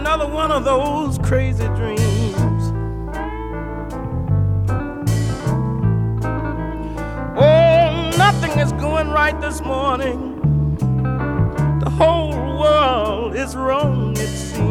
another one of those crazy dreams. Oh, nothing is going right this morning. The whole world is wrong, it seems.